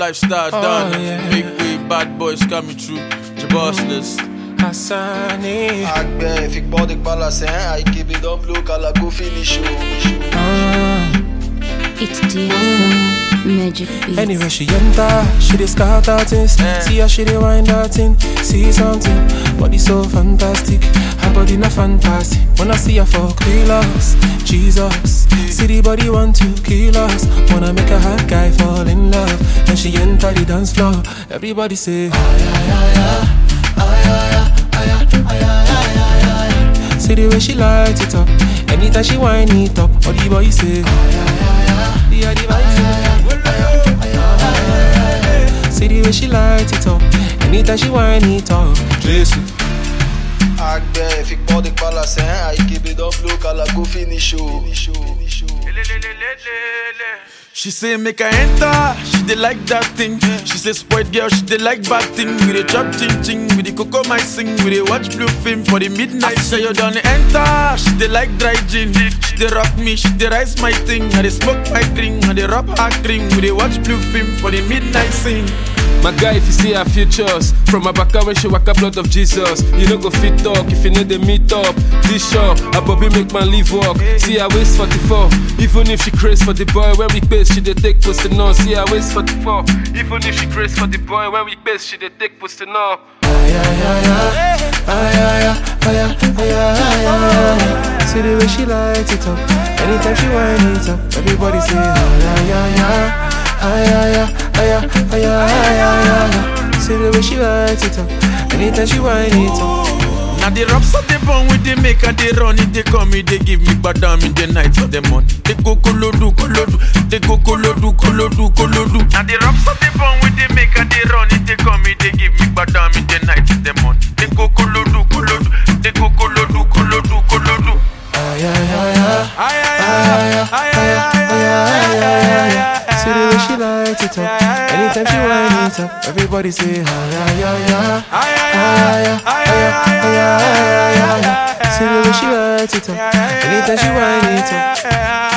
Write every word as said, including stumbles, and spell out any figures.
lifestyle Oh, done. yeah. Big wave, bad boys coming through. The boss list. Hassani. Agbe, fique pode balancer, a equipe don't blue, cala go finish show. It's D S O Magic Beats. Anywhere she enter, she dey scatter things. Yeah. See how she dey wind that thing. See something, body so fantastic. Her body not fantastic. When I see her for kilos, Jesus. See the body want to kill us. Wanna make a hot guy fall in love. When she enter the dance floor, everybody say, see the way she light it up. Anytime she wind it up, all the boys say, yeah, the boys say. See the way she light it up. Anytime she wind it up. Jesus. Agbe, fique pode balancer, a equipe don't blue, cala go finish show. She say make her enter, she dey like that thing. She say spoiled girl, she dey like bad thing. We dey chop ching ching, we dey cocoa my sing. We dey watch blue film for the midnight. Say you done enter, she dey like dry gin. She dey rock me, she dey rise my thing. I dey smoke my drink, I dey rub her cream. We dey watch blue film for the midnight sing. My guy, if you see our futures, from my back when she walk a blood of Jesus, you know go fit talk if you know the meet up. This show, a Bobby make man leave walk. See her waist forty-four, even if she craze for the boy when we pace, she dey take posting on. See her waist forty-four, even if she craze for the boy when we pace, she dey take posting on. See the way she light it up. Anytime she wind it up, everybody say, ay, ay, ay. Ay, ay, ay, ay, ay, ay, ay, ay. See the way she light it up. Anytime she wind it up. Now the raps of the bone with the make and they run it, they come me, they give me badam in the night for the money. They go kolodu, kolodu, they go kolodu, kolodu, kolodu. Now the raps of the bone with the make and they run it, they come me, they give me badam in the night for the money. They go kolodu, kolodu, they go kolodu, kolodu, kolodu. Ay, ay, ay, ay. Ay, ay, ay, ay, ay, ay, ay. See the way she light it up. Anytime she wind it up, everybody say, ay, ay, ay, ay. Ay, ay, ay, ay, ay. See the way she light it up. Anytime she wind it up.